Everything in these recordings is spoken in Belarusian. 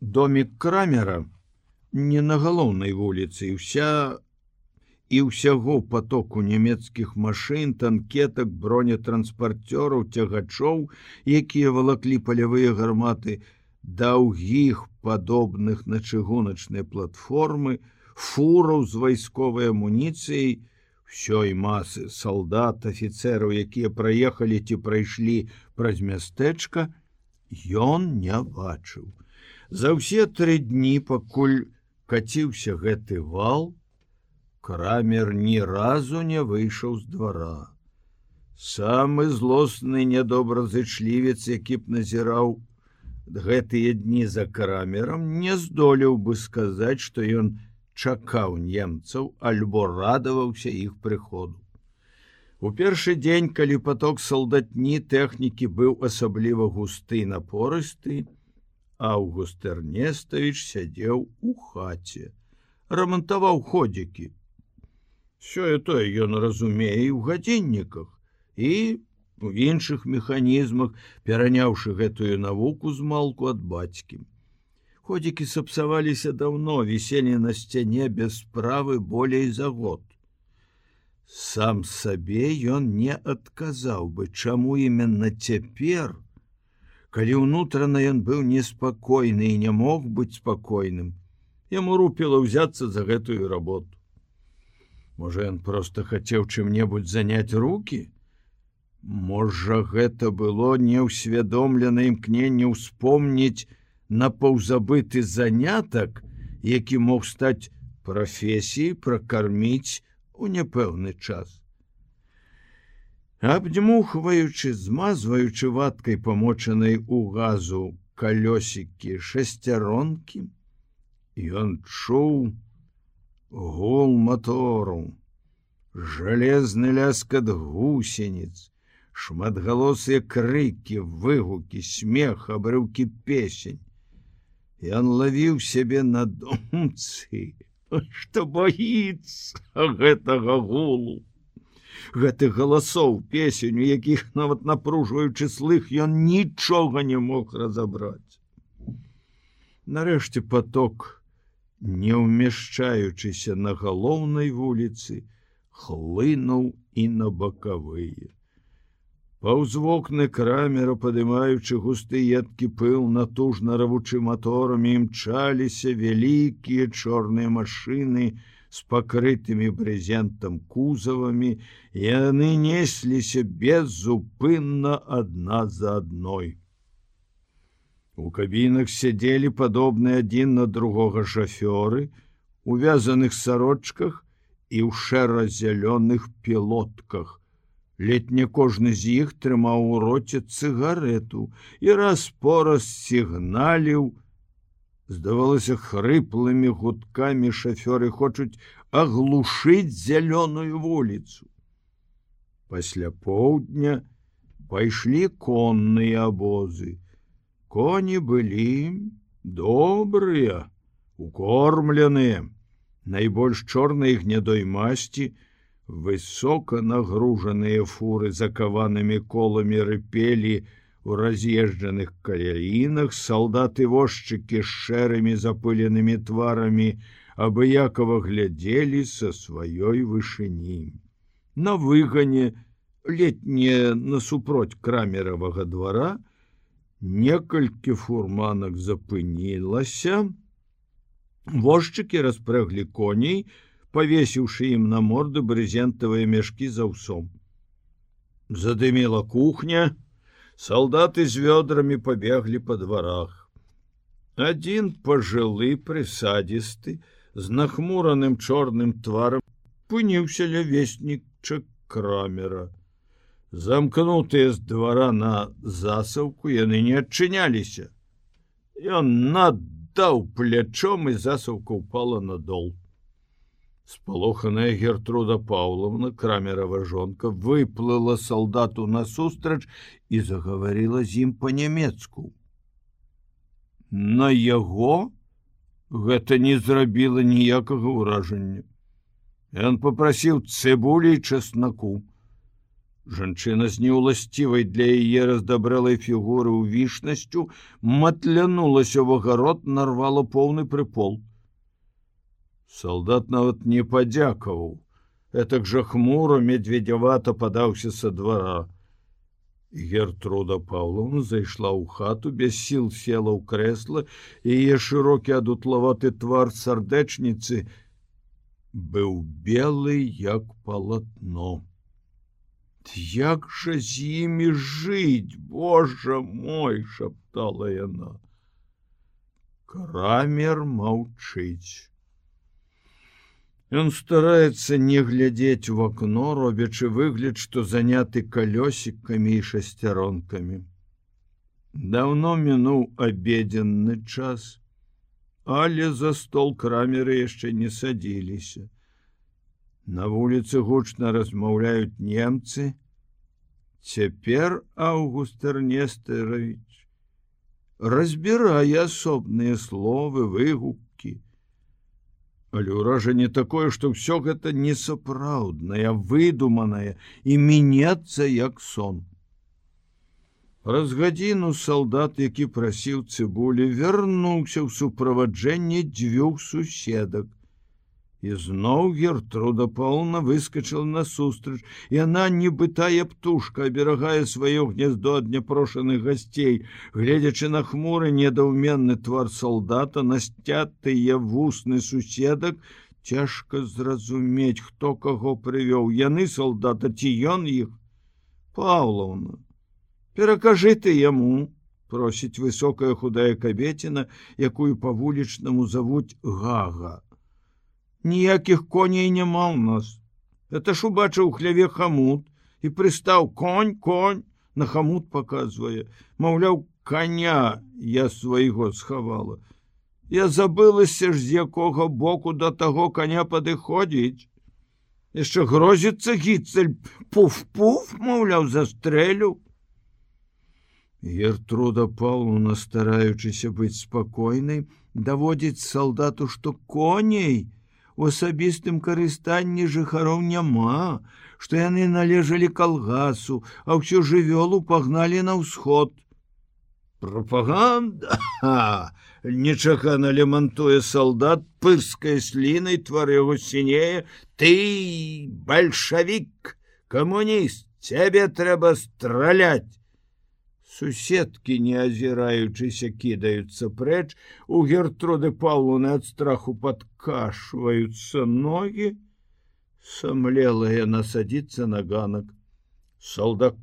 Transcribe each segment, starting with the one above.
Домік крамера не на галоўнай вуліцы, і ўсяго потоку нямецкіх машын, танкетак, бронетранспарцёраў, цягачоў, якія валаклі палявыя гарматы, даўгіх, падобных на чыгуначныя платформы, фураў з вайсковай амуніцыяй, ўсёй масы салдат, афіцэраў, якія праехалі ці прайшлі праз мястэчка, ён не бачыў. За ўсе 3 дні, пакуль каціўся гэты вал, крамер ні разу не выйшаў з двара. Самы злосны нядобразычлівец, які б назіраў гэтыя дні за крамерам, не здолеў бы сказаць, што ён чакаў немцаў альбо радаваўся іх прыходу. У першы дзень, калі поток салдатні тэхнікі быў асабліва густы і напорысты, Аўгуст Эрнестович сядзеў у хаце, рамантаваў ходзікі. Сёе-тое ён разумее ў гадзінніках і у іншых механізмах, пераняўшы гэтую навуку змалку ад бацькі. Ходзікі сапсаваліся даўно, віселі на сцяне без справы болей за год. Сам сабе ён не адказаў бы, чаму іменна цяпер, калі ўнутрана ён быў неспакойны і не мог быць спакойным, яму рупіла ўзяцца за гэтую работу. Можа, ён проста хацеў чым-небудзь заняць рукі? Можа, гэта было неўсвядомленае імкненне ўспомніць напаўзабыты занятак, які мог стаць прафесіяй, пракарміць у няпэўны час. Абдзьмухваючы, змазваючы ваткай памочанай у газу калёсікі шасцяронкі, ён чуў гул матору, жалезны ляскат гусеніц, шматгалосыя крыкі, выгукі, смех, абрыўкі песень. Ён лавіў сябе на думцы, што баіцца гэтага гулу. Гэтых галасоў, песень, у якіх нават напружваючы слых, ён нічога не мог разабраць. Нарэшце поток, не ўмяшчаючыся на галоўнай вуліцы, хлынуў і на бакавыя. Паўз вокны крамера, падымаючы густы едкі пыл, натужна равучы моторамі, імчаліся вялікія чорныя машыны з пакрытымі брезентам кузавамі, і яны несліся безупынна адна за адной. У кабінах сядзелі падобныя адзін на другога шафёры, у вязаных сарочках і ў шэра-зялёных пілотках. Ледь не кожны з іх трымаў у роце цыгарету і раз-пораз сігналіў. Здавалася, хрыплымі гудкамі шафёры хочуць аглушыць зялёную вуліцу. Пасля поўдня пайшлі конныя абозы. Коні былі добрыя, укормленыя. Найбольш чорнай гнядой масці, высока нагружаныя фуры закаванымі коламі рыпелі у раз'езджаных каляінах, салдаты-возчыкі з шэрымі запыленымі тварамі абыякова глядзелі са сваёй вышыні. На выгане, летне насупроць крамеравага двара, некалькі фурманак запынілася. Возчыкі распряглі коней, павесіўшы ім на морды брезентавыя мяшкі з аўсом. Задымела кухня, салдаты з вёдрамі пабеглі па дварах. Адзін пажылы, прысадзісты, з нахмураным чорным тварам спыніўся ля весніча крамера. Замкнутыя з двара на засаўку, яны не адчыняліся. Ён наддаў плячом, і засаўка ўпала на дол. Спалоханая Гертруда Паўловна, крамерава жонка, выплыла салдату насустрач і загаварыла з ім па-нямецку. На яго гэта не зрабіла ніякага ўражання. Ён папрасіў цыбулі і часнаку. Жанчына з неўласцівай для яе раздабрэлай фігуры ўвішнасцю матлянулася ў агарод, нарвала поўны прыпол. Салдат нават не падзякаваў. Этак жа хмура медведзявата падаўся са двара. Гертруда Паўловна зайшла ў хату, без сіл села ў крэсла, і яе шырокі адутлаваты твар сардэчніцы быў белы, як палатно. «Як жа з імі жыць, Божа мой!» — шаптала яна. Крамер маўчыць. Ён стараецца не глядзець у акно, робячы выгляд, што заняты калёсікамі і шасцяронкамі. Даўно мінуў абедзенны час, але за стол крамеры яшчэ не садзіліся. На вуліцы гучна размаўляюць немцы. Цяпер Аўгуст Эрнестович разбірае асобныя словы, выгукі. Але ўражанне такое, што ўсё гэта несапраўднае, выдуманае і мінецца як сон. Праз гадзіну салдат, які прасіў цыбулі, вярнуўся ў суправаджэнні 2 суседак. І зноў Гертруда Паўловна выскачыла насустрач. Яна, нібытая птушка, аберагае сваё гнездо ад няпрошаных гасцей. Гледзячы на хмуры недаўменны твар салдата, на сцятыя вусны суседак, цяжка зразумець, хто каго прывёў. Яны салдата ці ён іх? «Паўловна, перакажы ты яму», — просіць высокая худая кабеціна, якую па-вулічнаму завуць Гага. «Ніякіх коней няма ў нас. Это ж убачыў у хляве хамут і прыстаў: конь, конь!» На хамут паказвае. Маўляў, коня я свайго схавала. Я забылася ж, з якога боку да таго коня падыходзіць. Яшчэ грозіцца Гіцель: пуф-пуф, маўляў, застрэлю. Гертруда Паўловна, стараючыся быць спакойнай, даводзіць салдату, што коней у асабістым карыстанні жыхароў няма, што яны належалі калгасу, а ўсю жывёлу пагналі на ўсход. «Прапаганда! Нечакана лямантуе салдат, пырскае слінай, твар яго сінее. Ты бальшавік, камуніст, цябе трэба страляць!» Суседкі, не азіраючыся, кідаюцца прэч. У Гертруды Паўловны ад страху падкашваюцца ногі. Самлела яна садзіцца на ганак. Салдат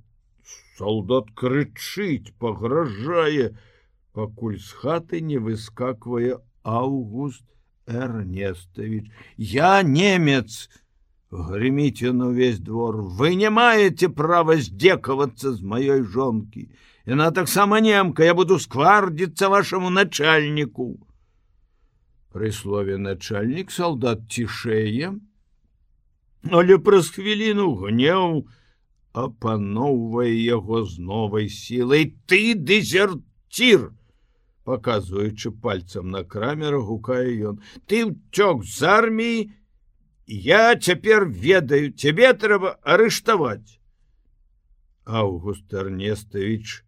крычыць, пагражае, пакуль з хаты не выскаквае Аўгуст Эрнестович. «Я немец!» — грыміць ён увесь двор. «Вы не маеце права здзекавацца з маёй жонкі. Яна таксама немка, я буду сквардзіцца вашаму начальніку». Пры слове «начальнік» салдат цішэе, але праз хвіліну гнеў апаноўвае яго з новай сілай. «Ты дэзерцір!» Паказваючы пальцам на Крамера, гукае ён. «Ты ўцёк з арміі? Я цяпер ведаю, цябе трэба арыштаваць». Аўгуст Эрнестович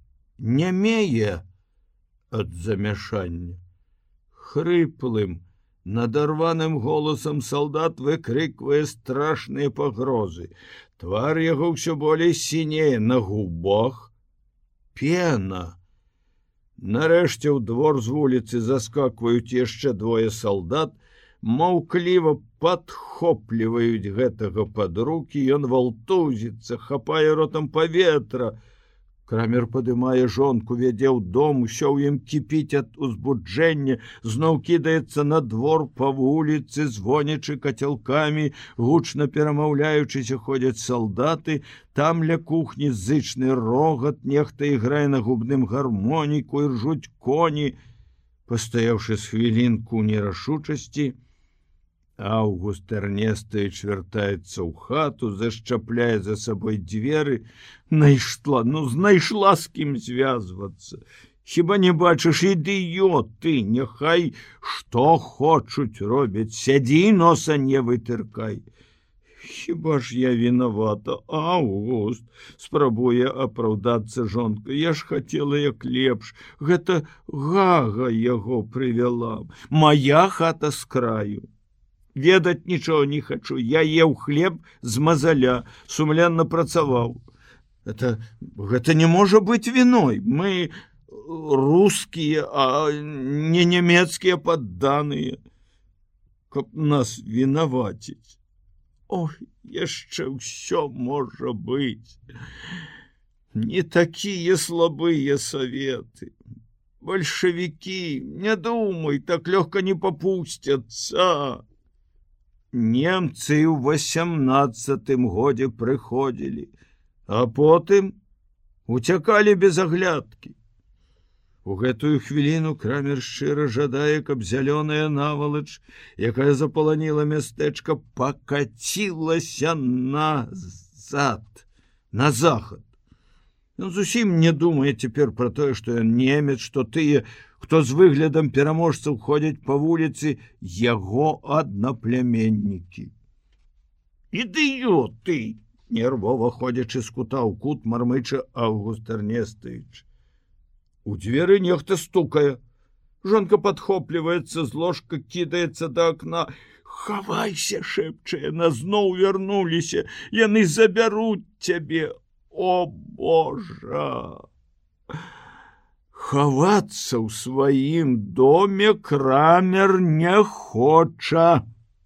нямее ад замяшання. Хрыплым, надарваным голасам салдат выкрыквае страшныя пагрозы. Твар яго ўсё болей сінее, на губах пена. Нарэшце ў двор з вуліцы заскакваюць яшчэ 2 салдат, маўкліва падхопліваюць гэтага пад рукі. Ён валтузіцца, хапае ротам паветра. Крамер падымае жонку, вядзе ў дом, усё ў ім кіпіць ад узбуджэння, зноў кідаецца на двор па вуліцы, звонячы кацялкамі, гучна перамаўляючыся ходзяць салдаты. Там ля кухні зычны рогат, нехта іграе на губным гармоніку і ржуць коні. Пастаяўшы з хвілінку ў нерашучасці, Аўгуст Эрнестович вяртаецца ў хату, зашчапляе за сабой дзверы. Знайшла з кім звязвацца. Хіба не бачыш, ідыёты, няхай што хочуць робяць, сядзі, носа не вытыркай. Хіба ж я вінавата, Аўгуст, спрабуе апраўдацца жонка. Я ж хацела як лепш. Гэта Гага яго прывяла. Мая хата з краю. Ведаць нічога не хачу. Я еў хлеб з мазаля, сумлянна працаваў. Гэта не можа быць віной. Мы рускія, а не нямецкія падданыя, каб нас вінаваціць. Ой, яшчэ ўсё можа быць. Не такія слабыя саветы. Бальшавікі, не думай, так лёгка не папусцяцца. Немцы ў 18-м годзе прыходзілі, а потым уцякалі без аглядкі. У гэтую хвіліну Крамер шчыра жадае, каб зялёная навалач, якая запаланіла мястэчка, пакацілася назад, на захад. Ён зусім не думае цяпер пра тое, што ён немец, што тыя, хто з выглядам пераможцаў ходзяць па вуліцы, яго аднаплямяннікі. Ідыёты! Нервова ходзячы з кута ў кут, мармыча Аўгуст Эрнестович. У дзверы нехта стукае. Жонка падхопліваецца з ложка, кідаецца да акна. Хавайся, шэпча яна, зноў вярнуліся. Яны забяруць цябе. О, Божа! Хавацца ў сваім доме Крамер не хоча.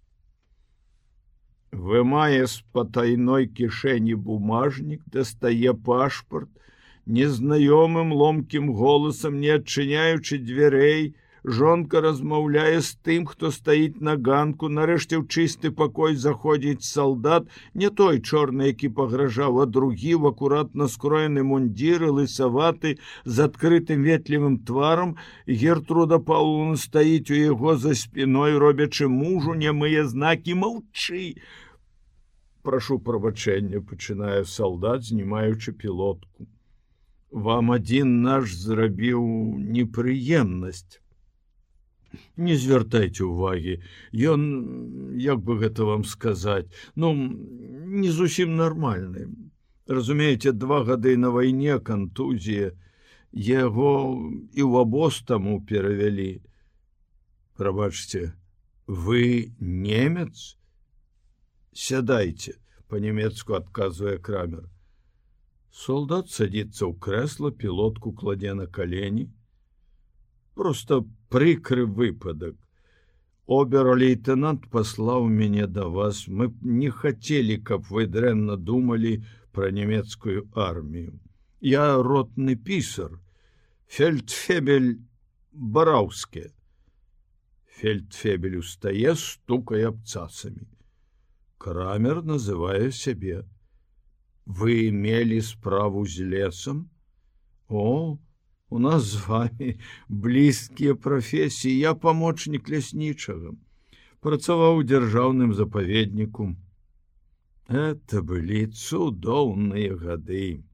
Вымае з патайной кішэні бумажнік, дастае пашпарт, незнаёмым ломкім голасам, не адчыняючы дзвярэй, жонка размаўляе з тым, хто стаіць на ганку. Нарэшце ў чысты пакой заходзіць салдат, не той чорны, які пагражаў, а другі ў акуратна скроены мундзіры, лысаваты, з адкрытым ветлівым тварам. Гертруда Паўловна стаіць у яго за спіной, робячы мужу нямыя знакі. Маўчы! Прашу прабачэння, пачынае салдат, знімаючы пілотку. Вам адзін наш зрабіў непрыемнасць. Не звяртайце ўвагі. Ён, як бы гэта вам сказаць, не зусім нармальны. Разумееце, 2 гады на вайне, кантузія. Яго і ў абоз таму перавялі. Прабачце, вы немец? Сядайце, па-нямецку адказвае Крамер. Солдат садится ў крэсла, пілотку кладе на калені. Просто прыкры выпадак. Обер-лейтенант паслаў мяне да вас. Мы не хацелі, каб вы дрэнна думалі пра нямецкую армію. Я ротны пісар, фельдфебель Бараўскі. Фельдфебель устае, стукае абцасамі. Крамер называе сябе. Вы мелі справу з лесам? О, у нас з вами блізкія прафесіі. Я памочнік ляснічага. Працаваў у дзяржаўным запаведніку. Это былі цудоўныя гады.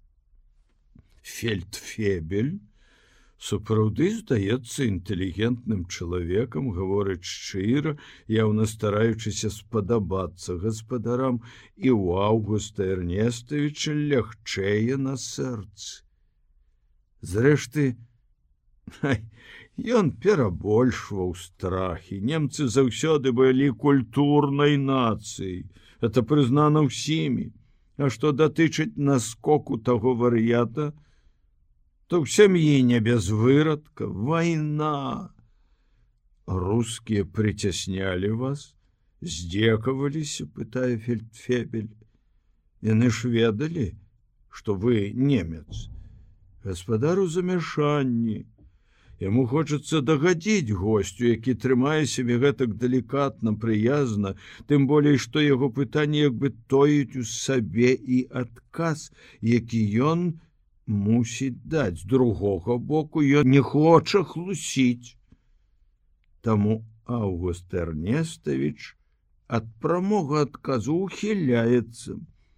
Фельдфебель сапраўды здаецца інтэлігентным чалавекам, гаворыць шчыра, яўна стараючыся спадабацца гаспадарам, і ў Аўгуста Эрнестовича лягчэе на сэрцы. Зрэшты, ён перабольшваў страхі. Немцы заўсёды былі культурнай нацыяй. Это прызнана ўсімі. А што датычыць наскоку таго вар'ята, то ў сям'і не без вырадка. Вайна. Рускія прыцяснялі вас, здзекаваліся, пытае фельдфебель. Яны ж ведалі, што вы немец. Гаспадар у замяшанні. Яму хочацца дагадзіць госцю, які трымае сябе гэтак далікатна, прыязна, тым болей, што яго пытанне як бы тоіць у сабе і адказ, які ён мусіць даць. З другога боку, ён не хоча хлусіць. Таму Аўгуст Эрнестович ад прамога адказу ухіляецца.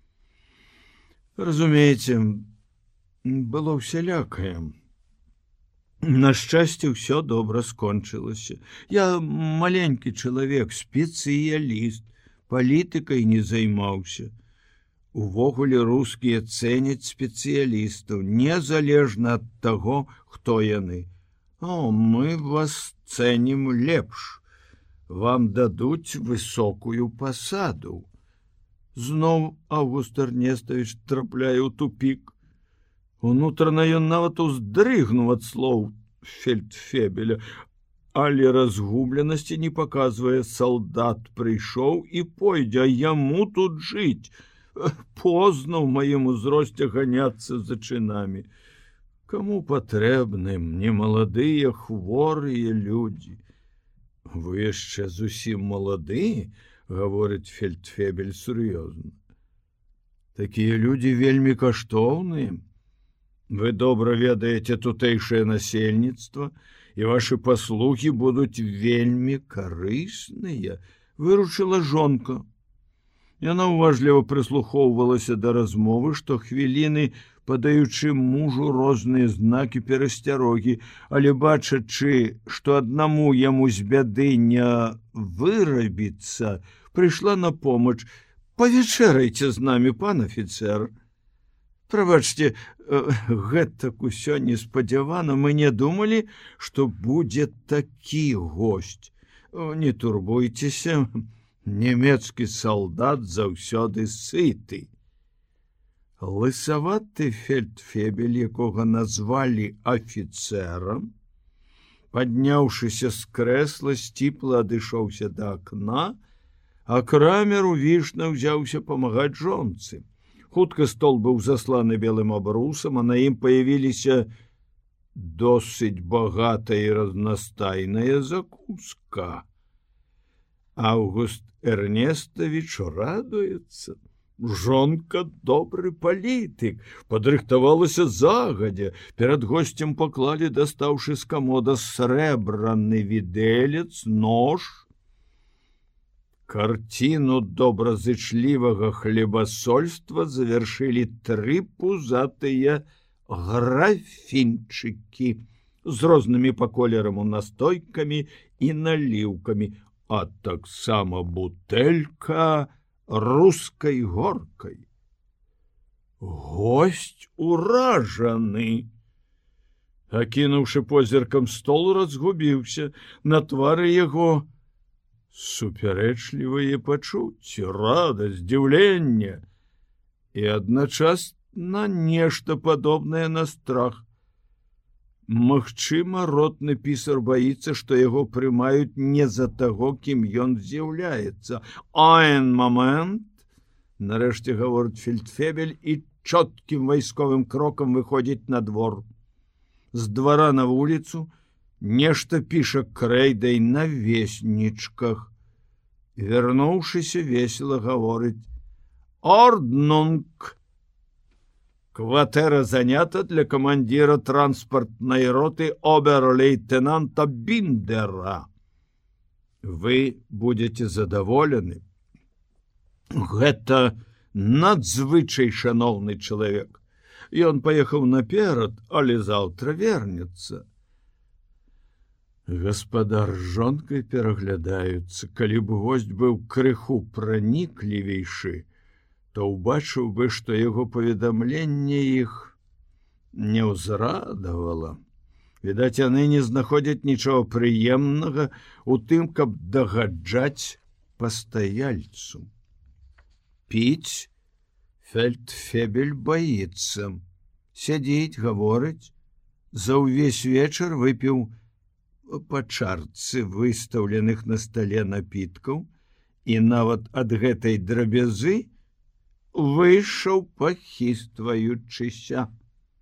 Разумееце, было ўсялякае. На шчасце, ўсё добра скончылася. Я маленькі чалавек, спецыяліст, палітыкай не займаўся. Увогуле рускія цэняць спецыялістаў, незалежна ад таго, хто яны. О, мы вас цэнім лепш. Вам дадуць высокую пасаду. Зноў Аўгуст Эрнестович трапляе ў тупік. Унутрана ён нават уздрыгнуў ад слоў фельдфебеля, але разгубленасці не паказвае. Салдат прыйшоў і пойдзе, а яму тут жыць. Позна ў маім узросце ганяцца за чынамі. Каму патрэбны мне маладыя хворыя людзі? Вы яшчэ зусім малады, гаворыць фельдфебель сур'ёзна. Такія людзі вельмі каштоўныя. Вы добра ведаеце тутэйшае насельніцтва, і вашы паслугі будуць вельмі карысныя, выручыла жонка. Яна уважліва прыслухоўвалася да размовы, што хвіліны падаючы мужу розныя знакі перасцярогі, але бачачы, што аднаму яму з бяды не вырабіцца, прыйшла на помач. Павячэрайце з намі, пан афіцэр. Прабачце, гэтак усё неспадзявана, мы не думалі, што будзе такі госць. Не турбуйцеся, нямецкі салдат заўсёды сыты. Лысаваты фельдфебель, якога назвалі афіцэрам, падняўшыся з крэсла, сціпла адышоўся да акна, а Крамер увішна ўзяўся памагаць жонцы. Хутка стол быў засланы белым абрусам, а на ім паявіліся досыць багатая і разнастайная закуска. Аўгуст Эрнестович радуецца. Жонка добры палітык, падрыхтавалася загадзя. Перад госцем паклалі, дастаўшы з камода, срэбраны відэлец, нож. Карціну добразычлівага хлебасольства завяршылі 3 пузатыя графінчыкі з рознымі па колераму настойкамі і наліўкамі, а таксама бутэлька рускай горкай. Госць уражаны. Акінуўшы позіркам стол, разгубіўся. На твары яго супярэчлівыя пачуцці, радасць, здзіўленне і адначасна нешта падобнае на страх. Магчыма, ротны пісар баіцца, што яго прымаюць не за таго, кім ён з'яўляецца. Ein момент, нарэшце гаворыць фельдфебель і чоткім вайсковым крокам выходзіць на двор. З двара на вуліцу нешта піша крэйдай на веснічках. Вярнуўшыся, весела гаворыць: «Орднунг! Кватэра занята для камандзіра транспартнай роты обер-лейтенанта Биндера. Вы будете задаволены. Гэта надзвычай шаноўны чалавек. Ён паехаў наперад, але заўтра вернецца». Гаспадар з жонкай пераглядаюцца. Калі б госць быў крыху праніклівейшы, то ўбачыў бы, што яго паведамленне іх не ўзрадавала. Відаць, яны не знаходзяць нічога прыемнага у тым, каб дагаджаць пастаяльцу. Піць фельдфебель баіцца. Сядзіць, гаворыць. За ўвесь вечар выпіў па чарцы выстаўленых на стале напіткаў і нават ад гэтай драбязы выйшаў, пахістваючыся.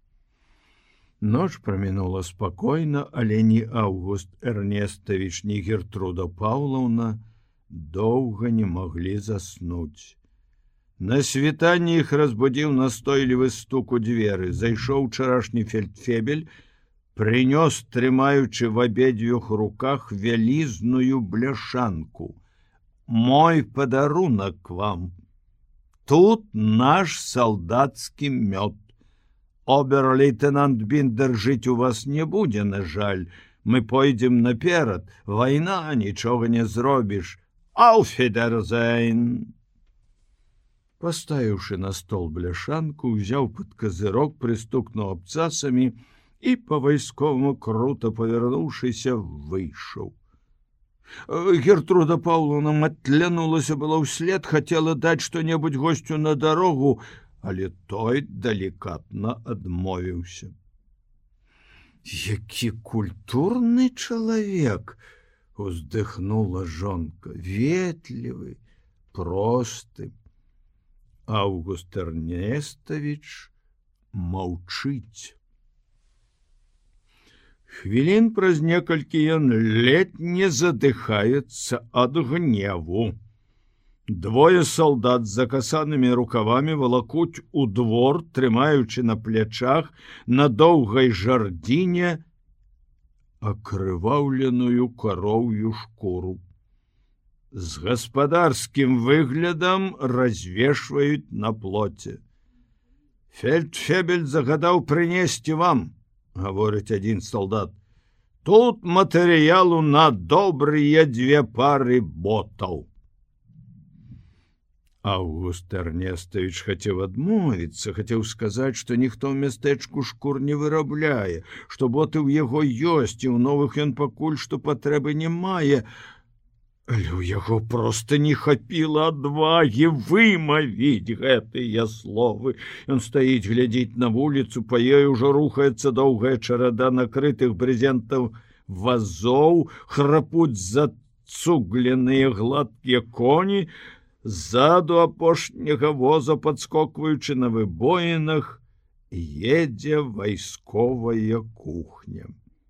Ноч прамінула спакойна, але ні Аўгуст Эрнестович, ні Гертруда Паўлаўна доўга не маглі заснуць. На світанні іх разбудзіў настойлівы стук у дзверы. Зайшоў учарашні фельдфебель, прынёс, трымаючы в абедзвюх руках вялізную бляшанку. «Мой падарунак вам. Тут наш салдацкі мёд. Обер-лейтенант Биндер жыць у вас не будзе, на жаль. Мы пойдзем наперад. Вайна, нічога не зробіш. Auf Wiedersehen!» Паставіўшы на стол бляшанку, узяў пад казырок, прыстукнуў абцасамі і па-вайсковаму крута павярнуўшыся выйшаў. Гертруда Паўловна матлянулася была ўслед, хацела даць што-небудзь госцю на дарогу, але той далікатна адмовіўся. «Які культурны чалавек!» — уздыхнула жонка. «Ветлівы, просты». Август Эрнестович маўчыць. Хвілін праз некалькі ён ледзь не задыхаецца ад гневу. Двое салдат з закасанымі рукавамі валакуць у двор, трымаючы на плячах на доўгай жардзіне акрываўленую кароўю шкуру. З гаспадарскім выглядам развешваюць на плоце. «Фельдфебель загадаў прынесці вам», — гаворыць адзін салдат. «Тут матэрыялу на добрыя 2 пары ботаў». Август Эрнестович хацеў адмовіцца, хацеў сказаць, што ніхто ў мястэчку шкур не вырабляе, што боты ў яго ёсць, і ў новых ён пакуль што патрэбы не мае, але ў яго проста не хапіла адвагі вымавіць гэтыя словы. Ён стаіць, глядзіць на вуліцу, па ёй ужо рухаецца доўгая чарада накрытых брезентаў вазоў, храпуць зацугленыя гладкія коні, ззаду апошняга воза, падскокваючы на выбоінах, едзе вайсковая кухня.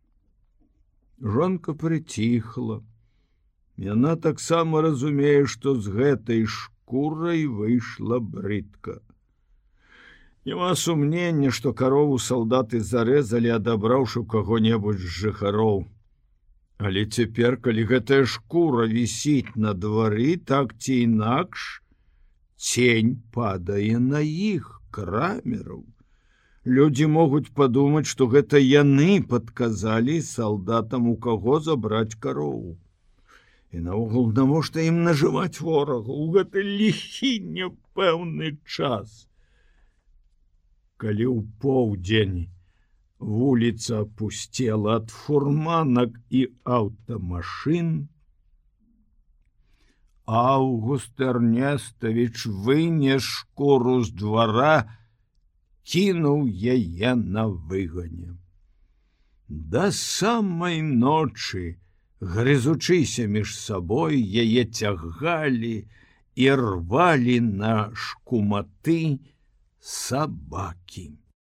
Жонка прыціхла. Яна таксама разумее, што з гэтай шкурай выйшла брыдка. Няма сумнення, што карову салдаты зарэзалі, адабраўшы ў каго-небудзь з жыхароў. Але цяпер, калі гэтая шкура вісіць на двары, так ці інакш, цень падае на іх, крамераў. Людзі могуць падумаць, што гэта яны падказалі салдатам, у каго забраць карову. І наогул, навошта ім нажываць ворагу ў гэты ліхі няпэўны час? Калі ў поўдзень вуліца апусцела ад фурманак і аўтамашын, Август Эрнестович вынес шкуру з двара, кінуў яе на выгане. Да самай ночы, грызучыся між сабой, яе цягалі і рвалі на шкуматы сабакі.